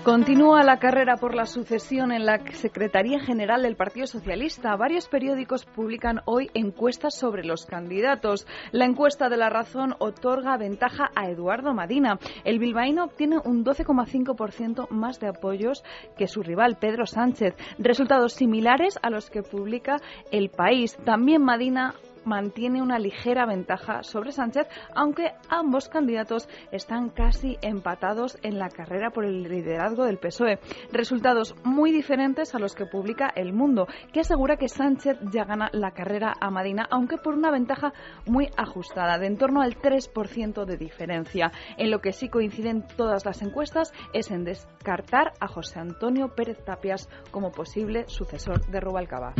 Continúa la carrera por la sucesión en la Secretaría General del Partido Socialista. Varios periódicos publican hoy encuestas sobre los candidatos. La encuesta de La Razón otorga ventaja a Eduardo Madina. El bilbaíno obtiene un 12,5% más de apoyos que su rival Pedro Sánchez. Resultados similares a los que publica El País. También Madina mantiene una ligera ventaja sobre Sánchez, aunque ambos candidatos están casi empatados en la carrera por el liderazgo del PSOE. Resultados muy diferentes a los que publica El Mundo, que asegura que Sánchez ya gana la carrera a Madina, aunque por una ventaja muy ajustada, de en torno al 3% de diferencia. En lo que sí coinciden todas las encuestas es en descartar a José Antonio Pérez Tapias como posible sucesor de Rubalcaba.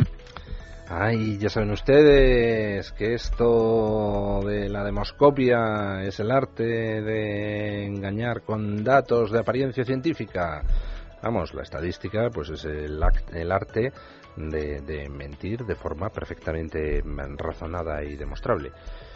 Ay, ya saben ustedes que esto de la demoscopia es el arte de engañar con datos de apariencia científica. Vamos, la estadística pues es el arte de mentir de forma perfectamente razonada y demostrable.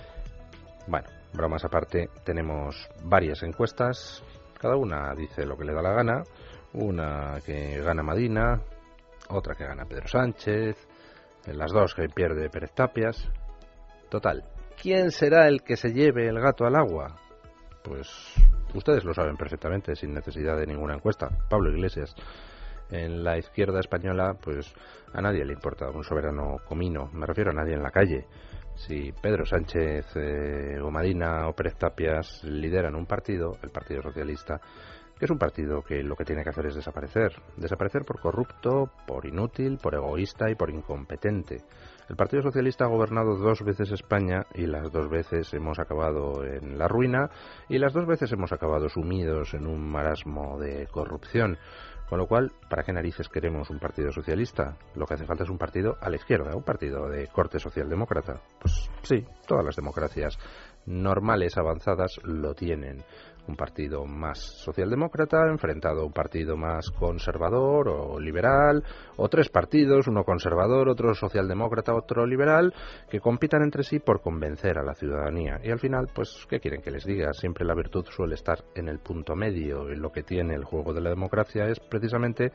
Bueno, bromas aparte, tenemos varias encuestas, cada una dice lo que le da la gana, una que gana Madina, otra que gana Pedro Sánchez, las dos que pierde Pérez Tapias. Total, ¿quién será el que se lleve el gato al agua? Pues ustedes lo saben perfectamente, sin necesidad de ninguna encuesta. Pablo Iglesias. En la izquierda española, pues a nadie le importa un soberano comino. Me refiero a nadie en la calle. Si Pedro Sánchez o Madina o Pérez Tapias lideran un partido, el Partido Socialista, que es un partido que lo que tiene que hacer es desaparecer. Desaparecer por corrupto, por inútil, por egoísta y por incompetente. El Partido Socialista ha gobernado 2 veces España y las 2 veces hemos acabado en la ruina y las 2 veces hemos acabado sumidos en un marasmo de corrupción. Con lo cual, ¿para qué narices queremos un partido socialista? Lo que hace falta es un partido a la izquierda, un partido de corte socialdemócrata. Pues sí, todas las democracias normales, avanzadas, lo tienen. Un partido más socialdemócrata enfrentado a un partido más conservador o liberal, o 3 partidos, uno conservador, otro socialdemócrata, otro liberal, que compitan entre sí por convencer a la ciudadanía. Y al final, pues, ¿qué quieren que les diga? Siempre la virtud suele estar en el punto medio, y lo que tiene el juego de la democracia es precisamente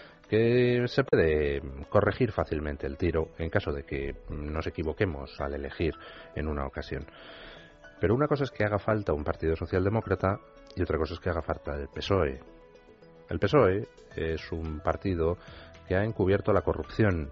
que se puede corregir fácilmente el tiro en caso de que nos equivoquemos al elegir en una ocasión. Pero una cosa es que haga falta un partido socialdemócrata y otra cosa es que haga falta el PSOE. El PSOE es un partido que ha encubierto la corrupción.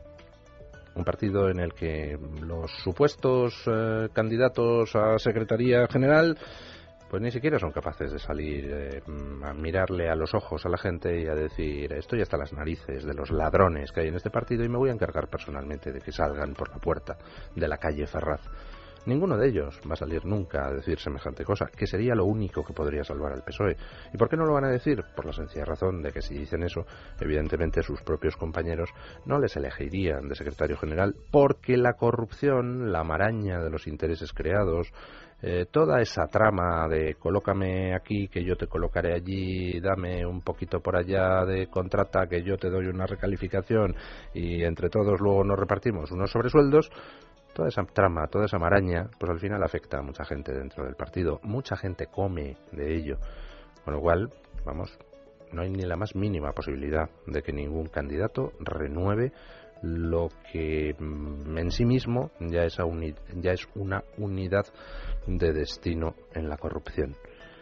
Un partido en el que los supuestos candidatos a Secretaría General pues ni siquiera son capaces de salir a mirarle a los ojos a la gente y a decir: estoy hasta las narices de los ladrones que hay en este partido y me voy a encargar personalmente de que salgan por la puerta de la calle Ferraz. Ninguno de ellos va a salir nunca a decir semejante cosa, que sería lo único que podría salvar al PSOE. ¿Y por qué no lo van a decir? Por la sencilla razón de que si dicen eso, evidentemente sus propios compañeros no les elegirían de secretario general, porque la corrupción, la maraña de los intereses creados, toda esa trama de colócame aquí, que yo te colocaré allí, dame un poquito por allá de contrata, que yo te doy una recalificación y entre todos luego nos repartimos unos sobresueldos. Toda esa trama, toda esa maraña, pues al final afecta a mucha gente dentro del partido. Mucha gente come de ello. Con lo cual, vamos, no hay ni la más mínima posibilidad de que ningún candidato renueve lo que en sí mismo ya es una unidad de destino en la corrupción.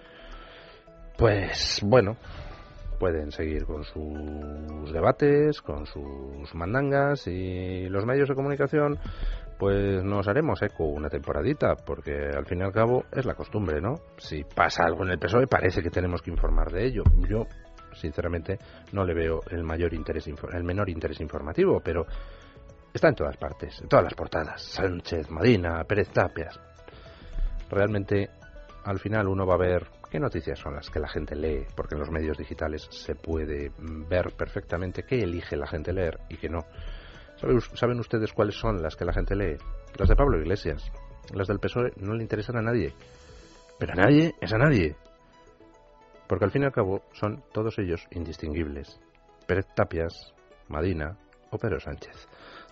Pues bueno, pueden seguir con sus debates, con sus mandangas, y los medios de comunicación pues nos haremos eco una temporadita, porque al fin y al cabo es la costumbre, ¿no? Si pasa algo en el PSOE parece que tenemos que informar de ello. Yo, sinceramente, no le veo el menor interés informativo, pero está en todas partes, en todas las portadas. Sánchez, Madina, Pérez Tapias. Realmente, al final uno va a ver qué noticias son las que la gente lee, porque en los medios digitales se puede ver perfectamente qué elige la gente leer y qué no. ¿Saben ustedes cuáles son las que la gente lee? Las de Pablo Iglesias. Las del PSOE no le interesan a nadie. Pero a nadie es a nadie. Porque al fin y al cabo son todos ellos indistinguibles. Pérez Tapias, Madina o Pedro Sánchez.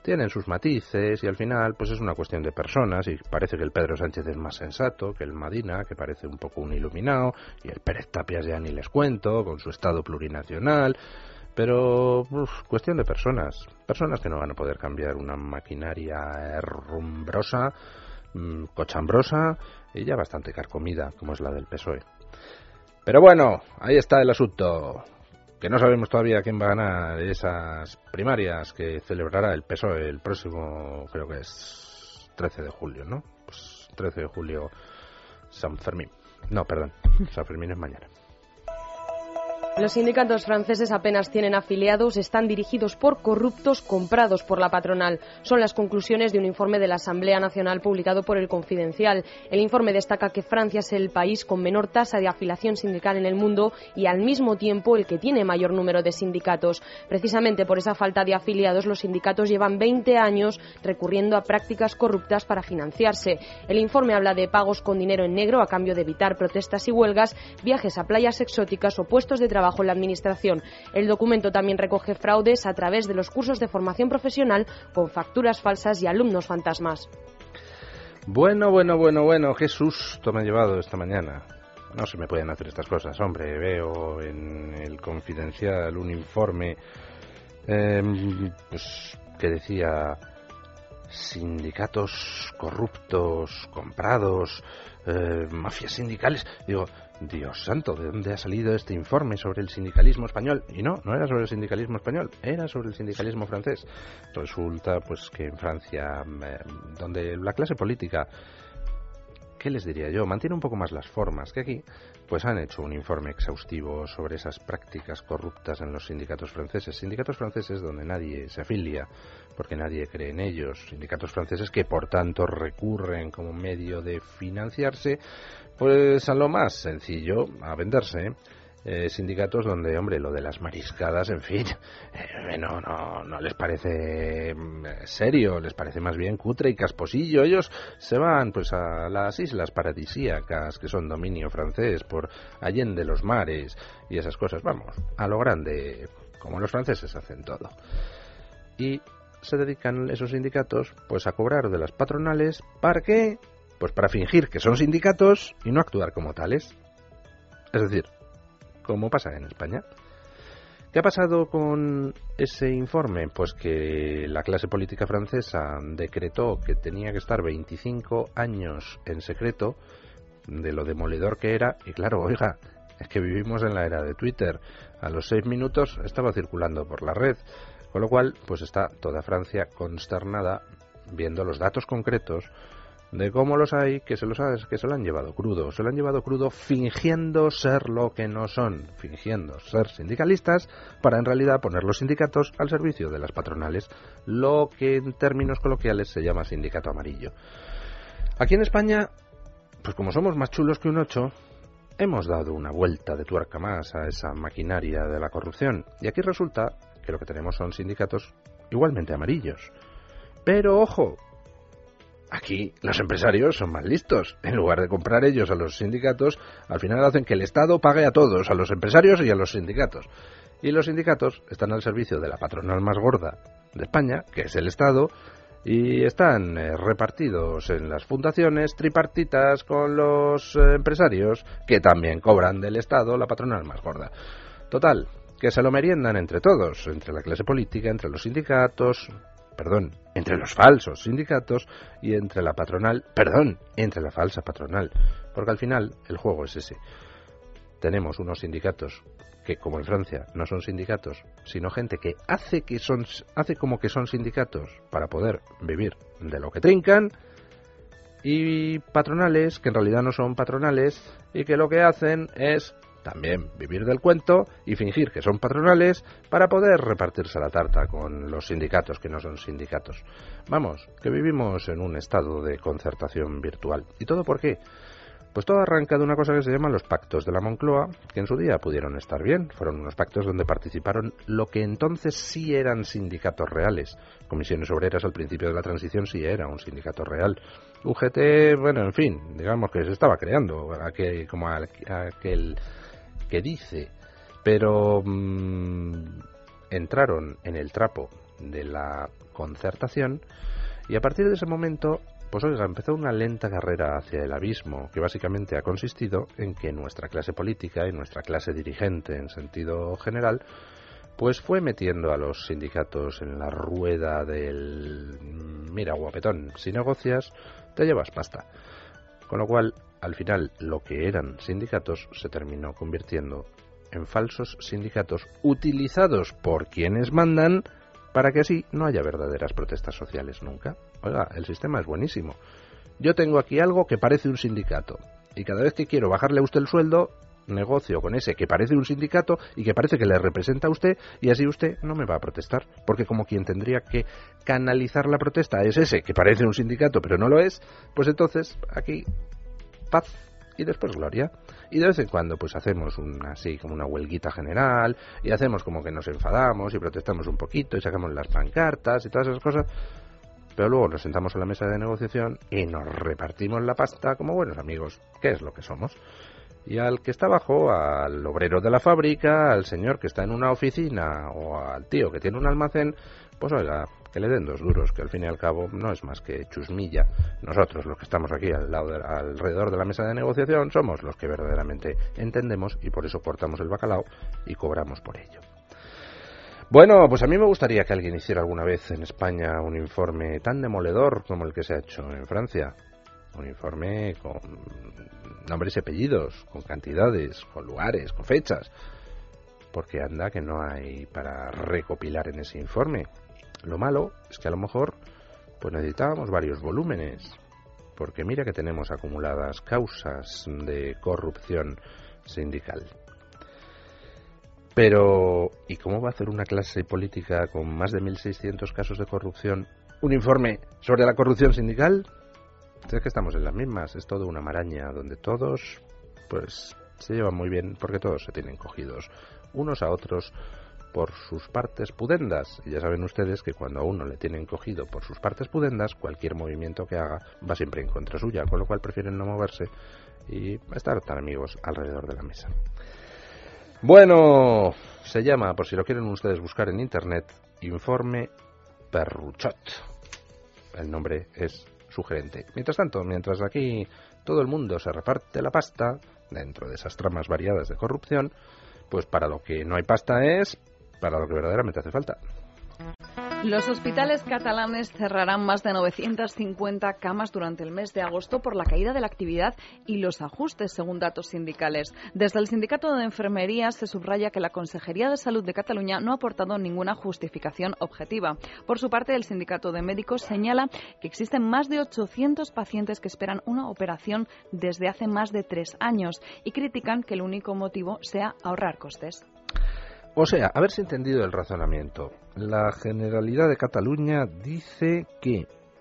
tienen sus matices y al final pues es una cuestión de personas, y parece que el Pedro Sánchez es más sensato que el Madina, que parece un poco un iluminado, y el Pérez Tapias ya ni les cuento, con su Estado plurinacional, pero cuestión de personas que no van a poder cambiar una maquinaria herrumbrosa, cochambrosa y ya bastante carcomida como es la del PSOE. Pero bueno, ahí está el asunto, que no sabemos todavía quién va a ganar esas primarias que celebrará el PSOE el próximo, creo que es 13 de julio, ¿no? Pues 13 de julio, San Fermín. No, perdón, San Fermín es mañana. Los sindicatos franceses apenas tienen afiliados, están dirigidos por corruptos comprados por la patronal. Son las conclusiones de un informe de la Asamblea Nacional publicado por El Confidencial. El informe destaca que Francia es el país con menor tasa de afiliación sindical en el mundo y al mismo tiempo el que tiene mayor número de sindicatos. Precisamente por esa falta de afiliados, los sindicatos llevan 20 años recurriendo a prácticas corruptas para financiarse. El informe habla de pagos con dinero en negro a cambio de evitar protestas y huelgas, viajes a playas exóticas o puestos de trabajo en la administración. El documento también recoge fraudes a través de los cursos de formación profesional con facturas falsas y alumnos fantasmas. Bueno, qué susto me ha llevado esta mañana. No se me pueden hacer estas cosas, hombre. Veo en El Confidencial un informe pues, que decía sindicatos corruptos, comprados, mafias sindicales. Digo, Dios santo, ¿de dónde ha salido este informe sobre el sindicalismo español? Y no era sobre el sindicalismo español, era sobre el sindicalismo francés. Resulta pues que en Francia, donde la clase política, ¿qué les diría yo?, mantiene un poco más las formas que aquí, pues han hecho un informe exhaustivo sobre esas prácticas corruptas en los sindicatos franceses donde nadie se afilia porque nadie cree en ellos, sindicatos franceses que por tanto recurren como medio de financiarse pues a lo más sencillo, a venderse. Sindicatos donde, hombre, lo de las mariscadas, en fin, no les parece serio, les parece más bien cutre y casposillo. Ellos se van pues a las islas paradisíacas que son dominio francés por allende los mares y esas cosas, vamos, a lo grande, como los franceses hacen todo. Y se dedican esos sindicatos pues a cobrar de las patronales, ¿para qué? Pues para fingir que son sindicatos y no actuar como tales. Es decir, como pasa en España. ¿Qué ha pasado con ese informe? Pues que la clase política francesa decretó que tenía que estar 25 años en secreto de lo demoledor que era, y claro, oiga, es que vivimos en la era de Twitter. A los 6 minutos estaba circulando por la red, con lo cual pues está toda Francia consternada viendo los datos concretos de cómo los hay que se lo han llevado crudo, fingiendo ser lo que no son, fingiendo ser sindicalistas para en realidad poner los sindicatos al servicio de las patronales, lo que en términos coloquiales se llama sindicato amarillo. Aquí en España, pues como somos más chulos que un 8, hemos dado una vuelta de tuerca más a esa maquinaria de la corrupción, y aquí resulta que lo que tenemos son sindicatos igualmente amarillos. Pero ojo, aquí los empresarios son más listos. En lugar de comprar ellos a los sindicatos, al final hacen que el Estado pague a todos, a los empresarios y a los sindicatos. Y los sindicatos están al servicio de la patronal más gorda de España, que es el Estado, y están repartidos en las fundaciones tripartitas con los empresarios, que también cobran del Estado la patronal más gorda. Total, que se lo meriendan entre todos, entre la clase política, entre los sindicatos, entre los falsos sindicatos y entre la patronal, entre la falsa patronal, porque al final el juego es ese. Tenemos unos sindicatos que, como en Francia, no son sindicatos, sino gente que hace como que son sindicatos para poder vivir de lo que trincan, y patronales que en realidad no son patronales y que lo que hacen es también vivir del cuento y fingir que son patronales para poder repartirse la tarta con los sindicatos que no son sindicatos. Vamos, que vivimos en un estado de concertación virtual. ¿Y todo por qué? Pues todo arranca de una cosa que se llama los pactos de la Moncloa, que en su día pudieron estar bien. Fueron unos pactos donde participaron lo que entonces sí eran sindicatos reales. Comisiones Obreras al principio de la transición sí era un sindicato real. UGT, bueno, en fin, digamos que se estaba creando aquel que dice, pero entraron en el trapo de la concertación, y a partir de ese momento, pues oiga, empezó una lenta carrera hacia el abismo, que básicamente ha consistido en que nuestra clase política y nuestra clase dirigente en sentido general, pues fue metiendo a los sindicatos en la rueda del mira, guapetón, si negocias, te llevas pasta. Con lo cual, al final, lo que eran sindicatos se terminó convirtiendo en falsos sindicatos utilizados por quienes mandan para que así no haya verdaderas protestas sociales nunca. Oiga, el sistema es buenísimo. Yo tengo aquí algo que parece un sindicato y cada vez que quiero bajarle a usted el sueldo, negocio con ese que parece un sindicato y que parece que le representa a usted, y así usted no me va a protestar, porque como quien tendría que canalizar la protesta es ese que parece un sindicato pero no lo es, pues entonces aquí paz y después gloria. Y de vez en cuando pues hacemos así como una huelguita general y hacemos como que nos enfadamos y protestamos un poquito y sacamos las pancartas y todas esas cosas, pero luego nos sentamos a la mesa de negociación y nos repartimos la pasta como buenos amigos, que es lo que somos. Y al que está abajo, al obrero de la fábrica, al señor que está en una oficina o al tío que tiene un almacén, pues oiga, que le den 2 duros, que al fin y al cabo no es más que chusmilla. Nosotros, los que estamos aquí alrededor de la mesa de negociación, somos los que verdaderamente entendemos y por eso cortamos el bacalao y cobramos por ello. Bueno, pues a mí me gustaría que alguien hiciera alguna vez en España un informe tan demoledor como el que se ha hecho en Francia. Un informe con nombres y apellidos, con cantidades, con lugares, con fechas. Porque anda que no hay para recopilar en ese informe. Lo malo es que a lo mejor pues necesitábamos varios volúmenes. Porque mira que tenemos acumuladas causas de corrupción sindical. Pero, ¿y cómo va a hacer una clase política con más de 1.600 casos de corrupción un informe sobre la corrupción sindical? Es que estamos en las mismas, es todo una maraña donde todos pues se llevan muy bien porque todos se tienen cogidos unos a otros por sus partes pudendas. Y ya saben ustedes que cuando a uno le tienen cogido por sus partes pudendas, cualquier movimiento que haga va siempre en contra suya, con lo cual prefieren no moverse y estar tan amigos alrededor de la mesa. Bueno, se llama, por si lo quieren ustedes buscar en internet, Informe Perruchot. El nombre es sugerente. Mientras tanto, mientras aquí todo el mundo se reparte la pasta dentro de esas tramas variadas de corrupción, pues para lo que no hay pasta es para lo que verdaderamente hace falta. Los hospitales catalanes cerrarán más de 950 camas durante el mes de agosto por la caída de la actividad y los ajustes, según datos sindicales. Desde el Sindicato de Enfermería se subraya que la Consejería de Salud de Cataluña no ha aportado ninguna justificación objetiva. Por su parte, el Sindicato de Médicos señala que existen más de 800 pacientes que esperan una operación desde hace más de 3 años y critican que el único motivo sea ahorrar costes. O sea, haberse entendido el razonamiento. La Generalidad de Cataluña dice que,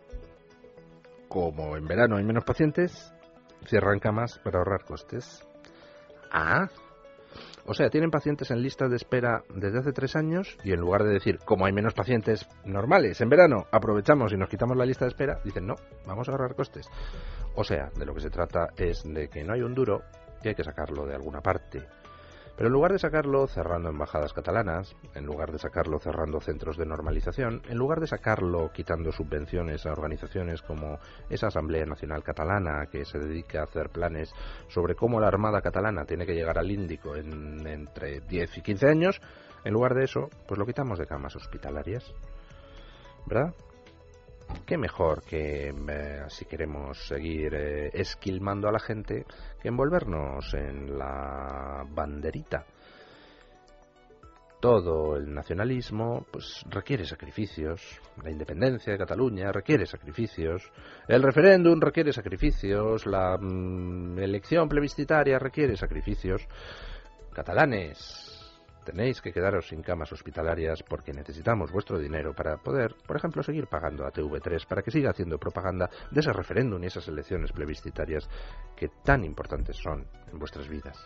como en verano hay menos pacientes, cierran camas para ahorrar costes. Ah, o sea, tienen pacientes en listas de espera desde hace 3 años y en lugar de decir, como hay menos pacientes normales en verano, aprovechamos y nos quitamos la lista de espera, dicen, no, vamos a ahorrar costes. O sea, de lo que se trata es de que no hay un duro y hay que sacarlo de alguna parte. Pero en lugar de sacarlo cerrando embajadas catalanas, en lugar de sacarlo cerrando centros de normalización, en lugar de sacarlo quitando subvenciones a organizaciones como esa Asamblea Nacional Catalana que se dedica a hacer planes sobre cómo la Armada catalana tiene que llegar al Índico en entre 10 y 15 años, en lugar de eso, pues lo quitamos de camas hospitalarias. ¿Verdad? Qué mejor que, si queremos seguir esquilmando a la gente, que envolvernos en la banderita. Todo el nacionalismo pues requiere sacrificios. La independencia de Cataluña requiere sacrificios. El referéndum requiere sacrificios. La elección plebiscitaria requiere sacrificios. Catalanes, tenéis que quedaros sin camas hospitalarias porque necesitamos vuestro dinero para poder, por ejemplo, seguir pagando a TV3 para que siga haciendo propaganda de ese referéndum y esas elecciones plebiscitarias que tan importantes son en vuestras vidas.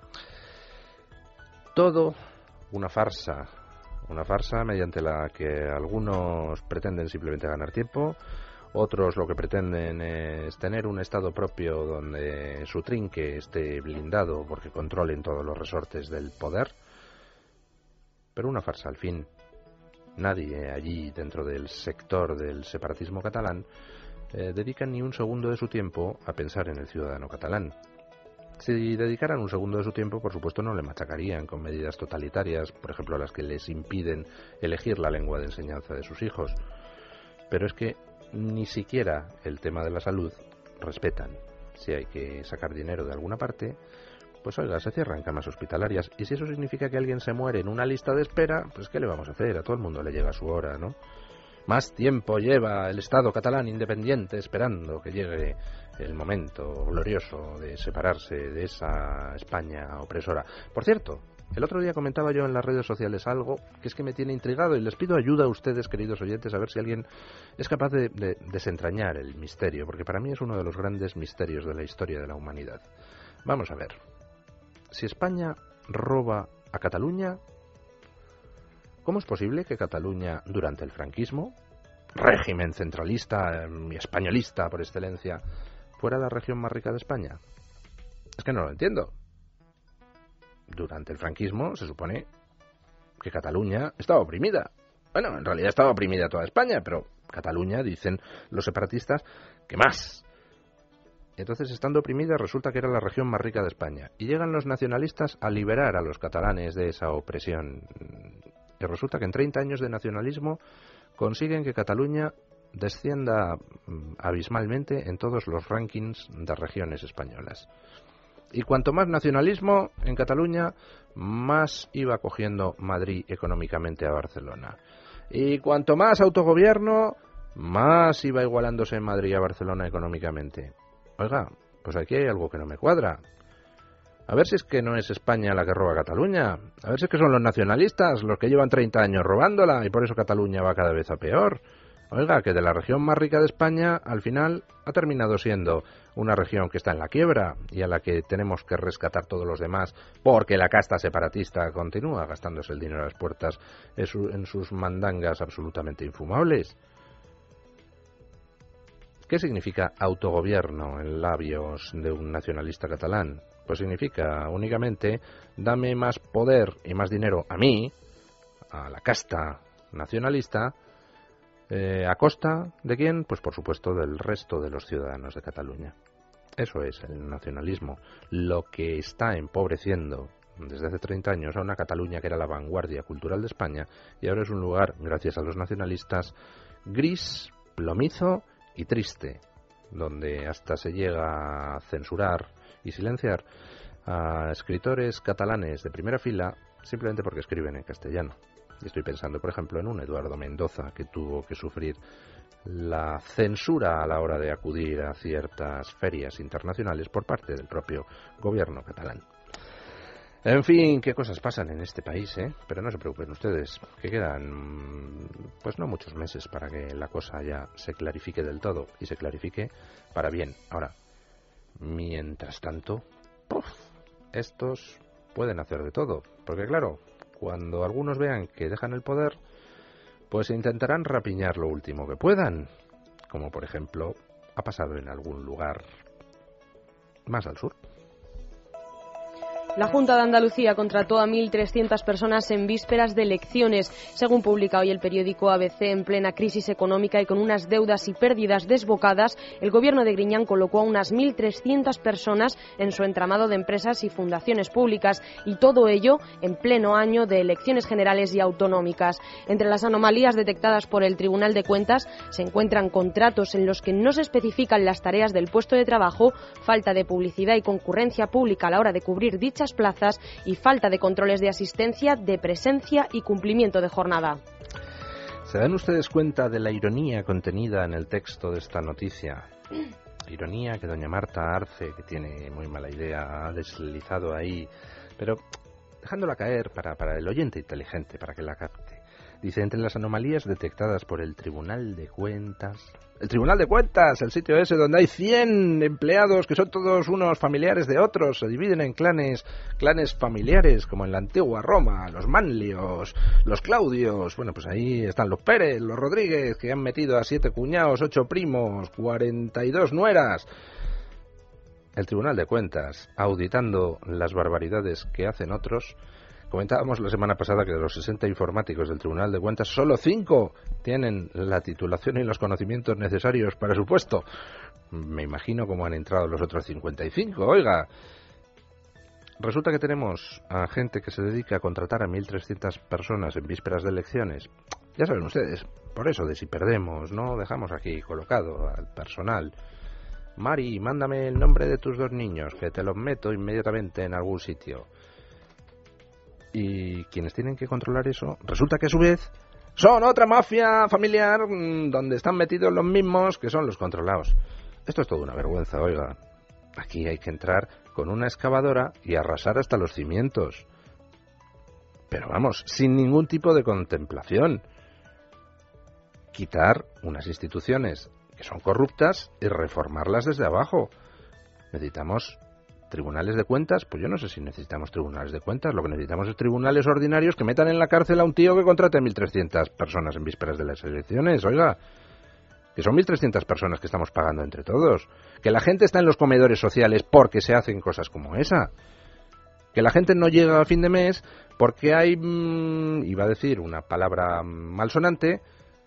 Todo una farsa mediante la que algunos pretenden simplemente ganar tiempo, otros lo que pretenden es tener un estado propio donde su trinque esté blindado porque controlen todos los resortes del poder. Pero una farsa al fin, nadie allí dentro del sector del separatismo catalán dedica ni un segundo de su tiempo a pensar en el ciudadano catalán. Si dedicaran un segundo de su tiempo, por supuesto, no le machacarían con medidas totalitarias, por ejemplo, las que les impiden elegir la lengua de enseñanza de sus hijos. Pero es que ni siquiera el tema de la salud respetan. Si hay que sacar dinero de alguna parte, pues oiga, se cierran camas hospitalarias. Y si eso significa que alguien se muere en una lista de espera, pues ¿qué le vamos a hacer? A todo el mundo le llega su hora, ¿no? Más tiempo lleva el Estado catalán independiente esperando que llegue el momento glorioso de separarse de esa España opresora. Por cierto, el otro día comentaba yo en las redes sociales algo que es que me tiene intrigado y les pido ayuda a ustedes, queridos oyentes, a ver si alguien es capaz de desentrañar el misterio, porque para mí es uno de los grandes misterios de la historia de la humanidad. Vamos a ver. Si España roba a Cataluña, ¿cómo es posible que Cataluña, durante el franquismo, régimen centralista y españolista por excelencia, fuera la región más rica de España? Es que no lo entiendo. Durante el franquismo se supone que Cataluña estaba oprimida. Bueno, en realidad estaba oprimida toda España, pero Cataluña, dicen los separatistas, que más. Entonces, estando oprimida, resulta que era la región más rica de España. Y llegan los nacionalistas a liberar a los catalanes de esa opresión. Y resulta que en 30 años de nacionalismo consiguen que Cataluña descienda abismalmente en todos los rankings de regiones españolas. Y cuanto más nacionalismo en Cataluña, más iba cogiendo Madrid económicamente a Barcelona. Y cuanto más autogobierno, más iba igualándose en Madrid a Barcelona económicamente. Oiga, pues aquí hay algo que no me cuadra. A ver si es que no es España la que roba Cataluña. A ver si es que son los nacionalistas los que llevan 30 años robándola y por eso Cataluña va cada vez a peor. Oiga, que de la región más rica de España, al final ha terminado siendo una región que está en la quiebra y a la que tenemos que rescatar todos los demás porque la casta separatista continúa gastándose el dinero a las puertas en sus mandangas absolutamente infumables. ¿Qué significa autogobierno en labios de un nacionalista catalán? Pues significa únicamente dame más poder y más dinero a mí, a la casta nacionalista, ¿a costa de quién? Pues por supuesto del resto de los ciudadanos de Cataluña. Eso es el nacionalismo, lo que está empobreciendo desde hace 30 años a una Cataluña que era la vanguardia cultural de España y ahora es un lugar, gracias a los nacionalistas, gris, plomizo y triste, donde hasta se llega a censurar y silenciar a escritores catalanes de primera fila simplemente porque escriben en castellano. Y estoy pensando, por ejemplo, en un Eduardo Mendoza que tuvo que sufrir la censura a la hora de acudir a ciertas ferias internacionales por parte del propio gobierno catalán. En fin, qué cosas pasan en este país, ¿eh? Pero no se preocupen ustedes, que quedan pues no muchos meses para que la cosa ya se clarifique del todo y se clarifique para bien. Ahora, mientras tanto, estos pueden hacer de todo, porque claro, cuando algunos vean que dejan el poder, pues intentarán rapiñar lo último que puedan, como por ejemplo ha pasado en algún lugar más al sur. La Junta de Andalucía contrató a 1.300 personas en vísperas de elecciones. Según publica hoy el periódico ABC, en plena crisis económica y con unas deudas y pérdidas desbocadas, el gobierno de Griñán colocó a unas 1.300 personas en su entramado de empresas y fundaciones públicas, y todo ello en pleno año de elecciones generales y autonómicas. Entre las anomalías detectadas por el Tribunal de Cuentas se encuentran contratos en los que no se especifican las tareas del puesto de trabajo, falta de publicidad y concurrencia pública a la hora de cubrir dichas plazas y falta de controles de asistencia, de presencia y cumplimiento de jornada. ¿Se dan ustedes cuenta de la ironía contenida en el texto de esta noticia? Ironía que doña Marta Arce, que tiene muy mala idea, ha deslizado ahí, pero dejándola caer para el oyente inteligente, para que la capte. Dice, entre las anomalías detectadas por el Tribunal de Cuentas... ¡El Tribunal de Cuentas! El sitio ese donde hay 100 empleados que son todos unos familiares de otros. Se dividen en clanes familiares, como en la antigua Roma. Los Manlios, los Claudios... Bueno, pues ahí están los Pérez, los Rodríguez, que han metido a 7 cuñados, 8 primos, 42 nueras. El Tribunal de Cuentas, auditando las barbaridades que hacen otros, Comentábamos la semana pasada que de los 60 informáticos del Tribunal de Cuentas, solo 5 tienen la titulación y los conocimientos necesarios para su puesto. Me imagino cómo han entrado los otros 55, oiga. Resulta que tenemos a gente que se dedica a contratar a 1.300 personas en vísperas de elecciones. Ya saben ustedes, por eso de si perdemos, no dejamos aquí colocado al personal. Mari, mándame el nombre de tus 2 niños, que te los meto inmediatamente en algún sitio. Y quienes tienen que controlar eso, resulta que a su vez son otra mafia familiar donde están metidos los mismos que son los controlados. Esto es toda una vergüenza, oiga. Aquí hay que entrar con una excavadora y arrasar hasta los cimientos. Pero vamos, sin ningún tipo de contemplación. Quitar unas instituciones que son corruptas y reformarlas desde abajo. Necesitamos tribunales de cuentas. Pues yo no sé si necesitamos tribunales de cuentas. Lo que necesitamos es tribunales ordinarios que metan en la cárcel a un tío que contrate 1.300 personas en vísperas de las elecciones, oiga. Que son 1.300 personas que estamos pagando entre todos. Que la gente está en los comedores sociales porque se hacen cosas como esa. Que la gente no llega a fin de mes porque hay, iba a decir una palabra malsonante,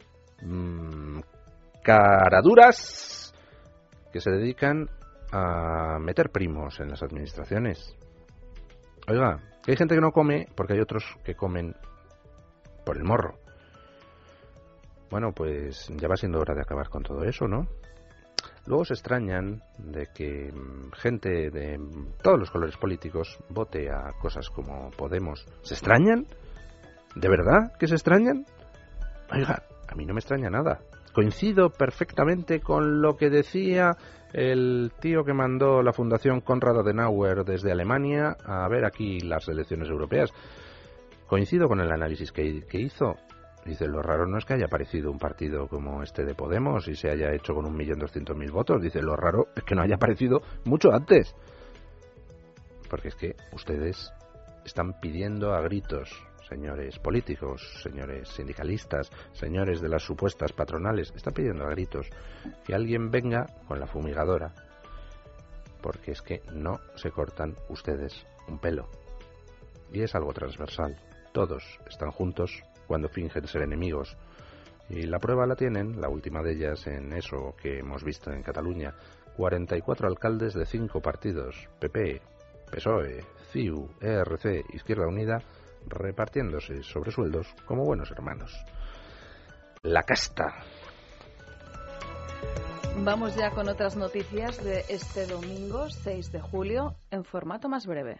caraduras que se dedican a meter primos en las administraciones. Oiga, que hay gente que no come porque hay otros que comen por el morro. Bueno, pues ya va siendo hora de acabar con todo eso, ¿no? Luego se extrañan de que gente de todos los colores políticos vote a cosas como Podemos. ¿Se extrañan? ¿De verdad que se extrañan? Oiga, a mí no me extraña nada. Coincido perfectamente con lo que decía el tío que mandó la Fundación Konrad Adenauer desde Alemania a ver aquí las elecciones europeas. Coincido con el análisis que hizo. Dice, lo raro no es que haya aparecido un partido como este de Podemos y se haya hecho con 1.200.000 votos. Dice, lo raro es que no haya aparecido mucho antes. Porque es que ustedes están pidiendo a gritos, señores políticos, señores sindicalistas, señores de las supuestas patronales, están pidiendo a gritos que alguien venga con la fumigadora. Porque es que no se cortan ustedes un pelo. Y es algo transversal. Todos están juntos cuando fingen ser enemigos. Y la prueba la tienen, la última de ellas, en eso que hemos visto en Cataluña. 44 alcaldes de 5 partidos, PP, PSOE, CiU, ERC, Izquierda Unida, repartiéndose sobresueldos como buenos hermanos. La casta. Vamos ya con otras noticias de este domingo, 6 de julio, en formato más breve.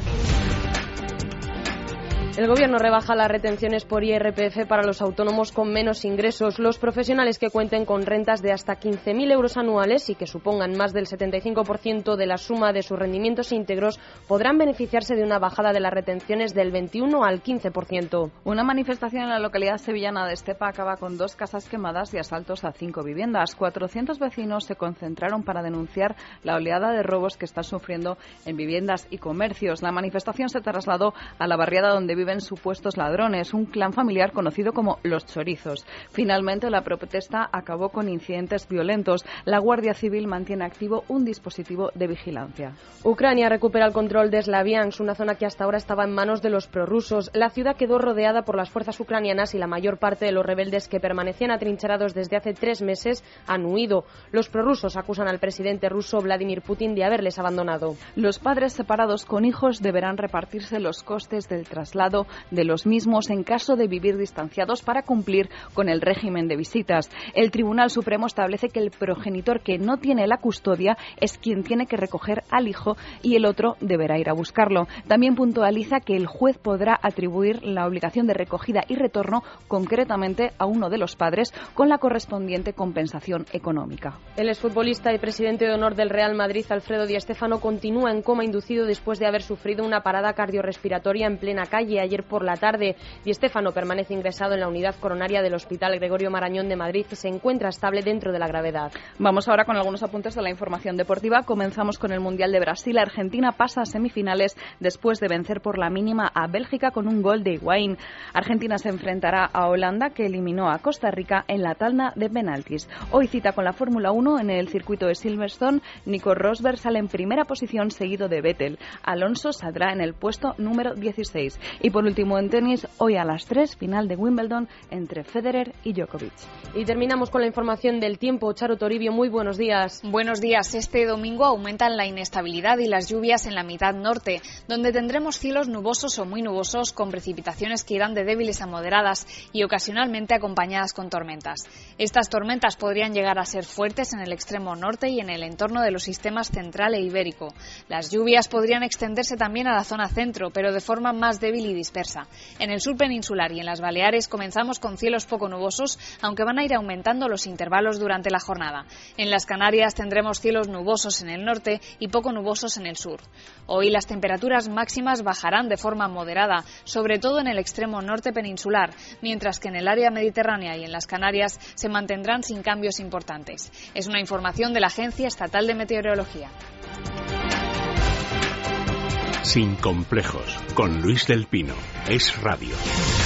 El Gobierno rebaja las retenciones por IRPF para los autónomos con menos ingresos. Los profesionales que cuenten con rentas de hasta 15.000 euros anuales y que supongan más del 75% de la suma de sus rendimientos íntegros podrán beneficiarse de una bajada de las retenciones del 21 al 15%. Una manifestación en la localidad sevillana de Estepa acaba con 2 casas quemadas y asaltos a 5 viviendas. 400 vecinos se concentraron para denunciar la oleada de robos que están sufriendo en viviendas y comercios. La manifestación se trasladó a la barriada donde viven supuestos ladrones, un clan familiar conocido como Los Chorizos. Finalmente, la protesta acabó con incidentes violentos. La Guardia Civil mantiene activo un dispositivo de vigilancia. Ucrania recupera el control de Slaviansk, una zona que hasta ahora estaba en manos de los prorrusos. La ciudad quedó rodeada por las fuerzas ucranianas y la mayor parte de los rebeldes que permanecían atrincherados desde hace 3 meses han huido. Los prorrusos acusan al presidente ruso Vladimir Putin de haberles abandonado. Los padres separados con hijos deberán repartirse los costes del traslado de los mismos en caso de vivir distanciados para cumplir con el régimen de visitas. El Tribunal Supremo establece que el progenitor que no tiene la custodia es quien tiene que recoger al hijo y el otro deberá ir a buscarlo. También puntualiza que el juez podrá atribuir la obligación de recogida y retorno concretamente a uno de los padres con la correspondiente compensación económica. El exfutbolista y presidente de honor del Real Madrid, Alfredo Di Stéfano, continúa en coma inducido después de haber sufrido una parada cardiorrespiratoria en plena calle ayer por la tarde. Di Stéfano permanece ingresado en la unidad coronaria del Hospital Gregorio Marañón de Madrid y se encuentra estable dentro de la gravedad. Vamos ahora con algunos apuntes de la información deportiva. Comenzamos con el Mundial de Brasil. Argentina pasa a semifinales después de vencer por la mínima a Bélgica con un gol de Higuaín. Argentina se enfrentará a Holanda, que eliminó a Costa Rica en la tanda de penaltis. Hoy cita con la Fórmula 1 en el circuito de Silverstone. Nico Rosberg sale en primera posición seguido de Vettel. Alonso saldrá en el puesto número 16. Y por último, en tenis, hoy a las 3, final de Wimbledon entre Federer y Djokovic. Y terminamos con la información del tiempo. Charo Toribio, muy buenos días. Buenos días. Este domingo aumentan la inestabilidad y las lluvias en la mitad norte, donde tendremos cielos nubosos o muy nubosos con precipitaciones que irán de débiles a moderadas y ocasionalmente acompañadas con tormentas. Estas tormentas podrían llegar a ser fuertes en el extremo norte y en el entorno de los sistemas central e ibérico. Las lluvias podrían extenderse también a la zona centro, pero de forma más débil y dispersa. En el sur peninsular y en las Baleares comenzamos con cielos poco nubosos, aunque van a ir aumentando los intervalos durante la jornada. En las Canarias tendremos cielos nubosos en el norte y poco nubosos en el sur. Hoy las temperaturas máximas bajarán de forma moderada, sobre todo en el extremo norte peninsular, mientras que en el área mediterránea y en las Canarias se mantendrán sin cambios importantes. Es una información de la Agencia Estatal de Meteorología. Sin complejos, con Luis del Pino. Es Radio.